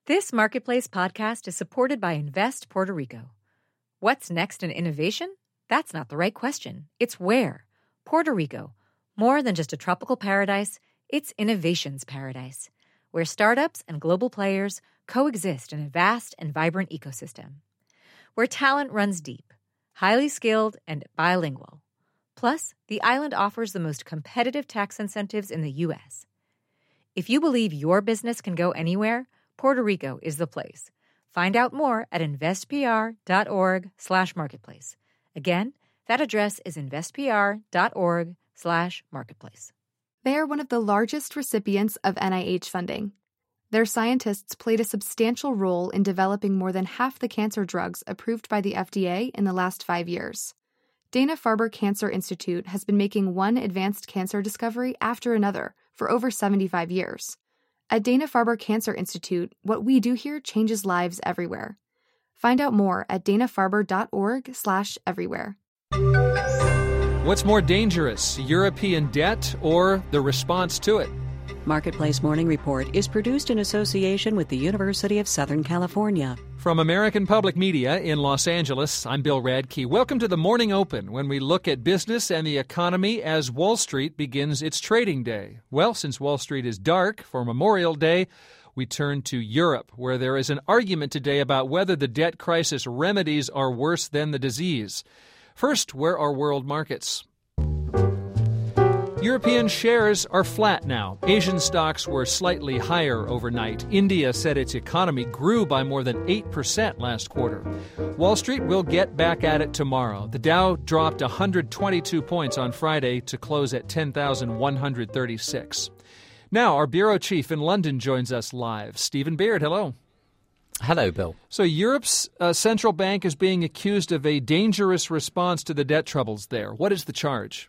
This Marketplace podcast is supported by Invest Puerto Rico. What's next in innovation? That's not the right question. It's where. Puerto Rico. More than just a tropical paradise, it's innovation's paradise, where startups and global players coexist in a vast and vibrant ecosystem. Where talent runs deep, highly skilled, and bilingual. Plus, the island offers the most competitive tax incentives in the U.S. If you believe your business can go anywhere, Puerto Rico is the place. Find out more at investpr.org/marketplace. Again, that address is investpr.org/marketplace. They are one of the largest recipients of NIH funding. Their scientists played a substantial role in developing more than half the cancer drugs approved by the FDA in the last 5 years. Dana-Farber Cancer Institute has been making one advanced cancer discovery after another for over 75 years. At Dana-Farber Cancer Institute, what we do here changes lives everywhere. Find out more at danafarber.org/everywhere. What's more dangerous, European debt or the response to it? Marketplace Morning Report is produced in association with the University of Southern California. From American Public Media in Los Angeles, I'm Bill Radke. Welcome to the Morning Open, when we look at business and the economy as Wall Street begins its trading day. Well, since Wall Street is dark for Memorial Day, we turn to Europe, where there is an argument today about whether the debt crisis remedies are worse than the disease. First, where are world markets? European shares are flat now. Asian stocks were slightly higher overnight. India said its economy grew by more than 8% last quarter. Wall Street will get back at it tomorrow. The Dow dropped 122 points on Friday to close at 10,136. Now, our bureau chief in London joins us live. Stephen Beard, hello. Hello, Bill. So Europe's central bank is being accused of a dangerous response to the debt troubles there. What is the charge?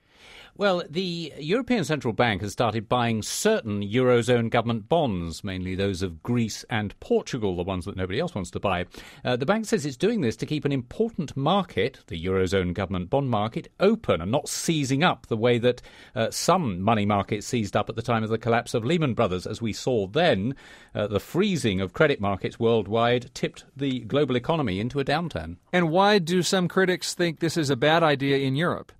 Well, the European Central Bank has started buying certain Eurozone government bonds, mainly those of Greece and Portugal, the ones that nobody else wants to buy. The bank says it's doing this to keep an important market, the Eurozone government bond market, open and not seizing up the way that some money markets seized up at the time of the collapse of Lehman Brothers. As we saw then, the freezing of credit markets worldwide tipped the global economy into a downturn. And why do some critics think this is a bad idea in Europe?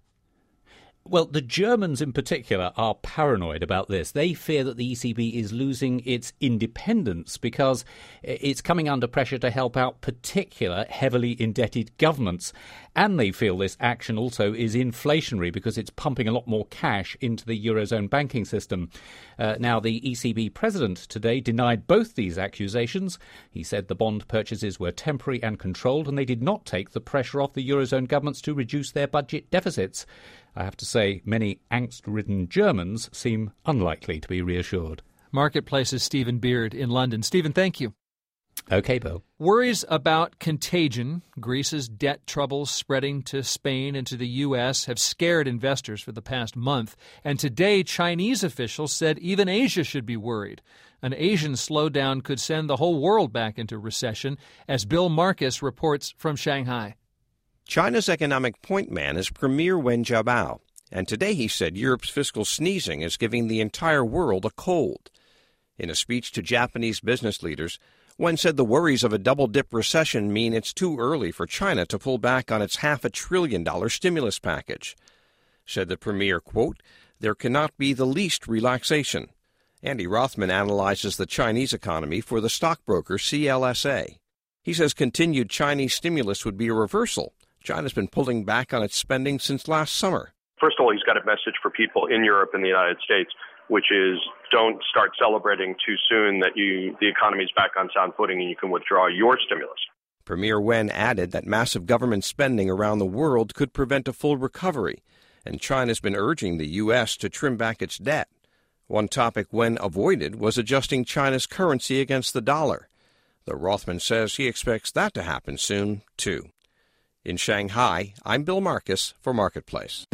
Well, the Germans in particular are paranoid about this. They fear that the ECB is losing its independence because it's coming under pressure to help out particular heavily indebted governments. And they feel this action also is inflationary because it's pumping a lot more cash into the Eurozone banking system. Now, the ECB president today denied both these accusations. He said the bond purchases were temporary and controlled, and they did not take the pressure off the Eurozone governments to reduce their budget deficits. I have to say, many angst-ridden Germans seem unlikely to be reassured. Marketplace's Stephen Beard in London. Stephen, thank you. Okay, Bill. Worries about contagion, Greece's debt troubles spreading to Spain and to the U.S. have scared investors for the past month. And today, Chinese officials said even Asia should be worried. An Asian slowdown could send the whole world back into recession, as Bill Marcus reports from Shanghai. China's economic point man is Premier Wen Jiabao, and today he said Europe's fiscal sneezing is giving the entire world a cold. In a speech to Japanese business leaders, Wen said the worries of a double-dip recession mean it's too early for China to pull back on its $500 billion stimulus package. Said the premier, quote, "There cannot be the least relaxation." Andy Rothman analyzes the Chinese economy for the stockbroker CLSA. He says continued Chinese stimulus would be a reversal. China's been pulling back on its spending since last summer. First of all, he's got a message for people in Europe and the United States, which is don't start celebrating too soon that the economy is back on sound footing and you can withdraw your stimulus. Premier Wen added that massive government spending around the world could prevent a full recovery, and China's been urging the U.S. to trim back its debt. One topic Wen avoided was adjusting China's currency against the dollar. Though Rothman says he expects that to happen soon, too. In Shanghai, I'm Bill Marcus for Marketplace.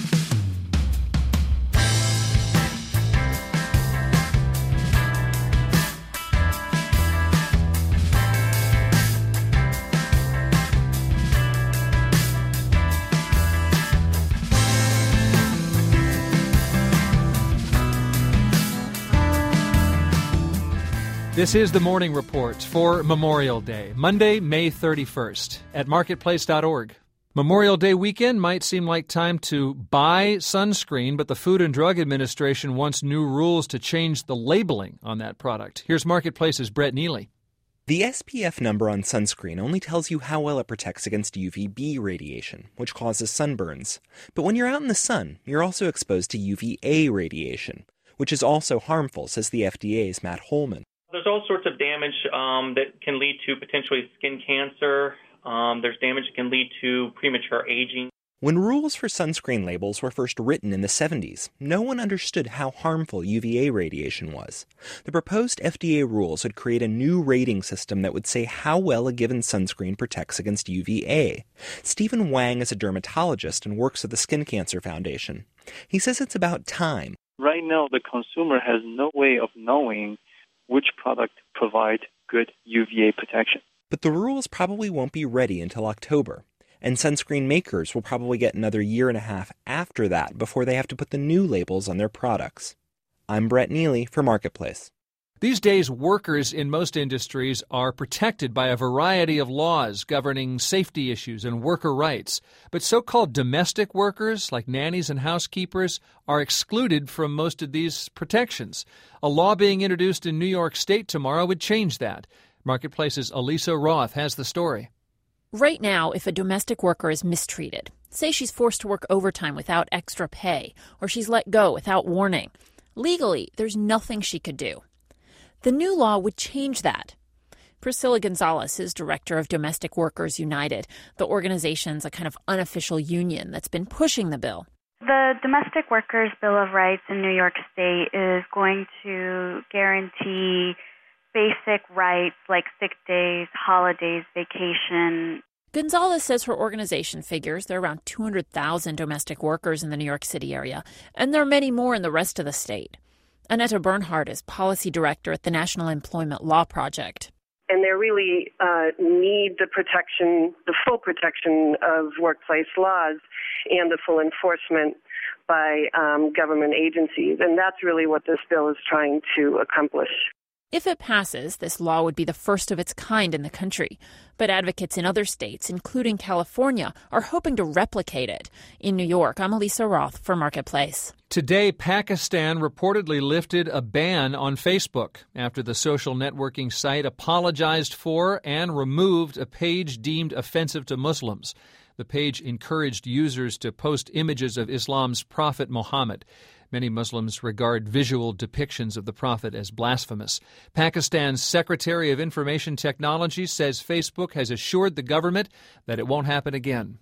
This is the Morning Report for Memorial Day, Monday, May 31st, at marketplace.org. Memorial Day weekend might seem like time to buy sunscreen, but the Food and Drug Administration wants new rules to change the labeling on that product. Here's Marketplace's Brett Neely. The SPF number on sunscreen only tells you how well it protects against UVB radiation, which causes sunburns. But when you're out in the sun, you're also exposed to UVA radiation, which is also harmful, says the FDA's Matt Holman. There's all sorts of damage that can lead to potentially skin cancer. There's damage that can lead to premature aging. When rules for sunscreen labels were first written in the 70s, no one understood how harmful UVA radiation was. The proposed FDA rules would create a new rating system that would say how well a given sunscreen protects against UVA. Stephen Wang is a dermatologist and works at the Skin Cancer Foundation. He says it's about time. Right now, the consumer has no way of knowing which product provides good UVA protection. But the rules probably won't be ready until October, and sunscreen makers will probably get another year and a half after that before they have to put the new labels on their products. I'm Brett Neely for Marketplace. These days, workers in most industries are protected by a variety of laws governing safety issues and worker rights. But so-called domestic workers, like nannies and housekeepers, are excluded from most of these protections. A law being introduced in New York State tomorrow would change that. Marketplace's Elisa Roth has the story. Right now, if a domestic worker is mistreated, say she's forced to work overtime without extra pay, or she's let go without warning, legally, there's nothing she could do. The new law would change that. Priscilla Gonzalez is director of Domestic Workers United. The organization's a kind of unofficial union that's been pushing the bill. The Domestic Workers Bill of Rights in New York State is going to guarantee basic rights like sick days, holidays, vacation. Gonzalez says her organization figures there are around 200,000 domestic workers in the New York City area, and there are many more in the rest of the state. Annetta Bernhardt is policy director at the National Employment Law Project. And they really need the protection, the full protection of workplace laws and the full enforcement by government agencies. And that's really what this bill is trying to accomplish. If it passes, this law would be the first of its kind in the country. But advocates in other states, including California, are hoping to replicate it. In New York, I'm Elisa Roth for Marketplace. Today, Pakistan reportedly lifted a ban on Facebook after the social networking site apologized for and removed a page deemed offensive to Muslims. The page encouraged users to post images of Islam's prophet Muhammad. Many Muslims regard visual depictions of the prophet as blasphemous. Pakistan's Secretary of Information Technology says Facebook has assured the government that it won't happen again.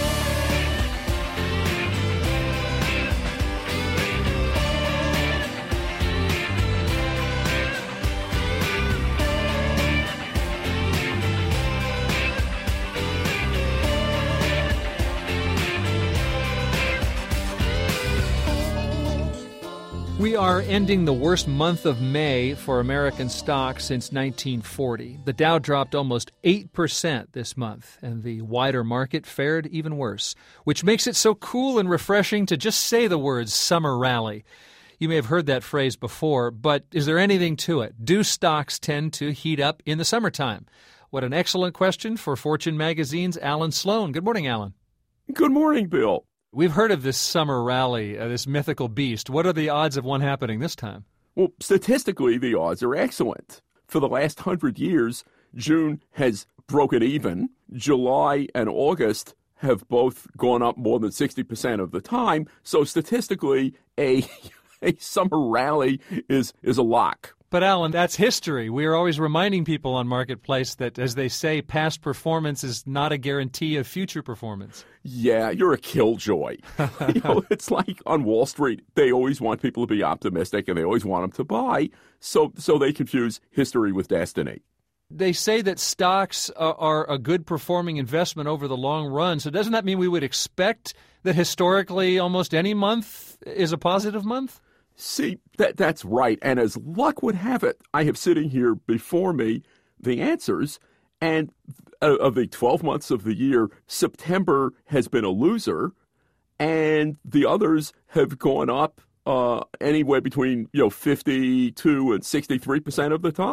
We are ending the worst month of May for American stocks since 1940. The Dow dropped almost 8% this month, and the wider market fared even worse, which makes it so cool and refreshing to just say the words summer rally. You may have heard that phrase before, but is there anything to it? Do stocks tend to heat up in the summertime? What an excellent question for Fortune Magazine's Alan Sloan. Good morning, Alan. Good morning, Bill. We've heard of this summer rally, this mythical beast. What are the odds of one happening this time? Well, statistically, the odds are excellent. For the last 100 years, June has broken even. July and August have both gone up more than 60% of the time. So statistically, a summer rally is a lock. But, Alan, that's history. We are always reminding people on Marketplace that, as they say, past performance is not a guarantee of future performance. Yeah, you're a killjoy. It's like on Wall Street, they always want people to be optimistic and they always want them to buy, so they confuse history with destiny. They say that stocks are a good performing investment over the long run, so doesn't that mean we would expect that historically almost any month is a positive month? See, that's right. And as luck would have it, I have sitting here before me the answers. And of the 12 months of the year, September has been a loser, and the others have gone up anywhere between 52 and 63% of the time.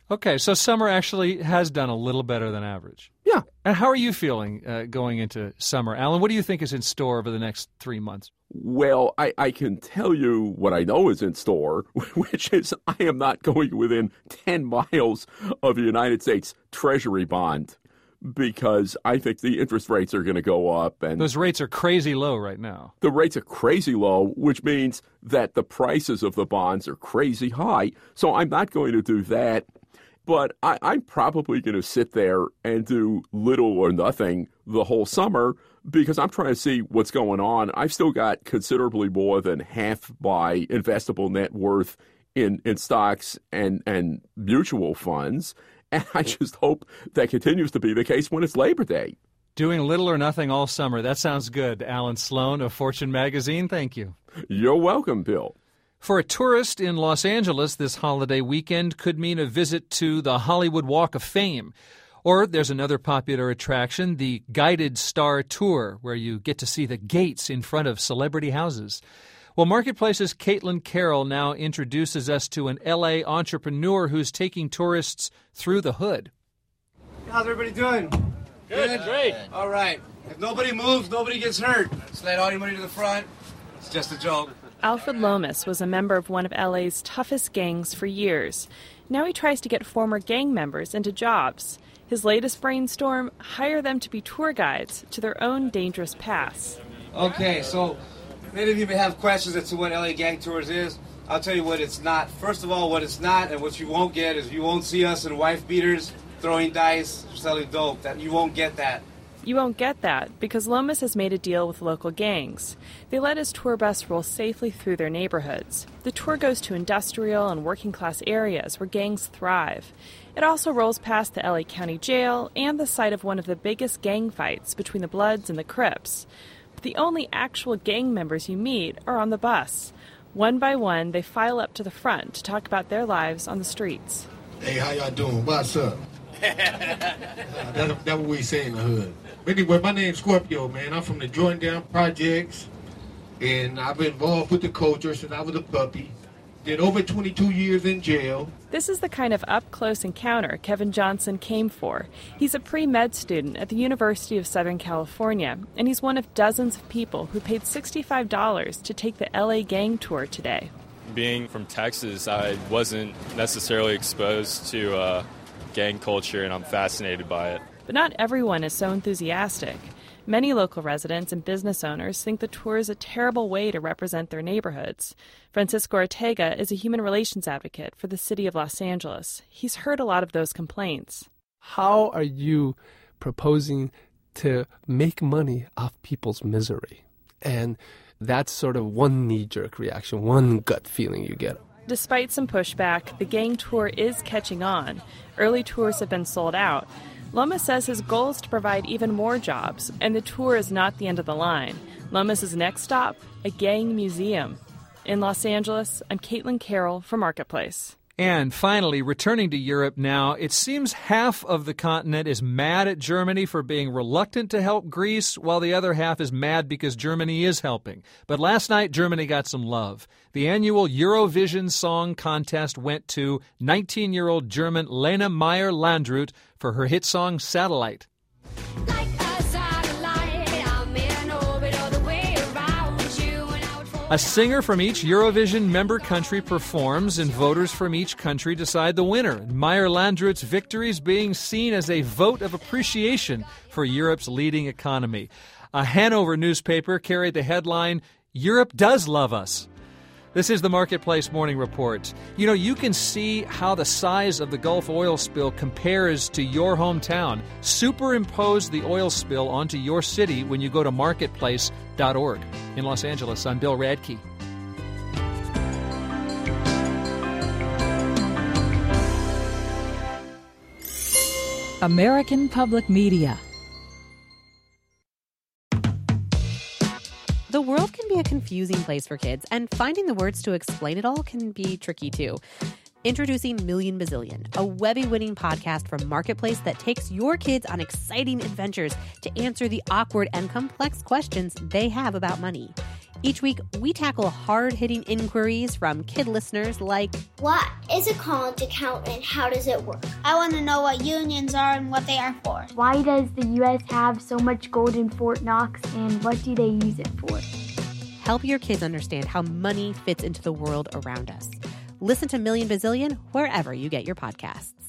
Okay, so summer actually has done a little better than average. Yeah. And how are you feeling going into summer? Alan, what do you think is in store over the next 3 months? Well, I can tell you what I know is in store, which is I am not going within 10 miles of a United States Treasury bond because I think the interest rates are going to go up. And those rates are crazy low right now. The rates are crazy low, which means that the prices of the bonds are crazy high. So I'm not going to do that. But I'm probably going to sit there and do little or nothing the whole summer because I'm trying to see what's going on. I've still got considerably more than half my investable net worth in stocks and mutual funds. And I just hope that continues to be the case when it's Labor Day. Doing little or nothing all summer. That sounds good. Alan Sloan of Fortune Magazine, thank you. You're welcome, Bill. For a tourist in Los Angeles, this holiday weekend could mean a visit to the Hollywood Walk of Fame. Or there's another popular attraction, the Guided Star Tour, where you get to see the gates in front of celebrity houses. Well, Marketplace's Caitlin Carroll now introduces us to an L.A. entrepreneur who's taking tourists through the hood. How's everybody doing? Good, great. All right. If nobody moves, nobody gets hurt. Slide all your money to the front. It's just a joke. Alfred Lomas was a member of one of LA's toughest gangs for years. Now he tries to get former gang members into jobs. His latest brainstorm, hire them to be tour guides to their own dangerous paths. Okay, so many of you may have questions as to what LA Gang Tours is. I'll tell you what it's not. First of all, what it's not and what you won't get is you won't see us in wife beaters, throwing dice, selling dope. You won't get that. You won't get that because Lomas has made a deal with local gangs. They let his tour bus roll safely through their neighborhoods. The tour goes to industrial and working-class areas where gangs thrive. It also rolls past the LA County Jail and the site of one of the biggest gang fights between the Bloods and the Crips. But the only actual gang members you meet are on the bus. One by one, they file up to the front to talk about their lives on the streets. Hey, how y'all doing? What's up? That's what we say in the hood. Anyway, my name's Scorpio, man. I'm from the Jordan Down Projects, and I've been involved with the culture since I was a puppy. Did over 22 years in jail. This is the kind of up-close encounter Kevin Johnson came for. He's a pre-med student at the University of Southern California, and he's one of dozens of people who paid $65 to take the LA Gang Tour today. Being from Texas, I wasn't necessarily exposed to gang culture, and I'm fascinated by it. But not everyone is so enthusiastic. Many local residents and business owners think the tour is a terrible way to represent their neighborhoods. Francisco Ortega is a human relations advocate for the city of Los Angeles. He's heard a lot of those complaints. How are you proposing to make money off people's misery? And that's sort of one knee-jerk reaction, one gut feeling you get. Despite some pushback, the gang tour is catching on. Early tours have been sold out. Lomas says his goal is to provide even more jobs, and the tour is not the end of the line. Lomas's next stop, a gang museum. In Los Angeles, I'm Caitlin Carroll for Marketplace. And finally, returning to Europe now, it seems half of the continent is mad at Germany for being reluctant to help Greece, while the other half is mad because Germany is helping. But last night, Germany got some love. The annual Eurovision Song Contest went to 19-year-old German Lena Meyer-Landrut for her hit song Satellite. A singer from each Eurovision member country performs, and voters from each country decide the winner. Meyer-Landrut's victory is being seen as a vote of appreciation for Europe's leading economy. A Hanover newspaper carried the headline, "Europe does love us." This is the Marketplace Morning Report. You know, you can see how the size of the Gulf oil spill compares to your hometown. Superimpose the oil spill onto your city when you go to marketplace.org. In Los Angeles, I'm Bill Radke. American Public Media. The world can be a confusing place for kids, and finding the words to explain it all can be tricky too. Introducing Million Bazillion, a Webby-winning podcast from Marketplace that takes your kids on exciting adventures to answer the awkward and complex questions they have about money. Each week, we tackle hard-hitting inquiries from kid listeners like, what is a college account and how does it work? I want to know what unions are and what they are for. Why does the U.S. have so much gold in Fort Knox, and what do they use it for? Help your kids understand how money fits into the world around us. Listen to Million Bazillion wherever you get your podcasts.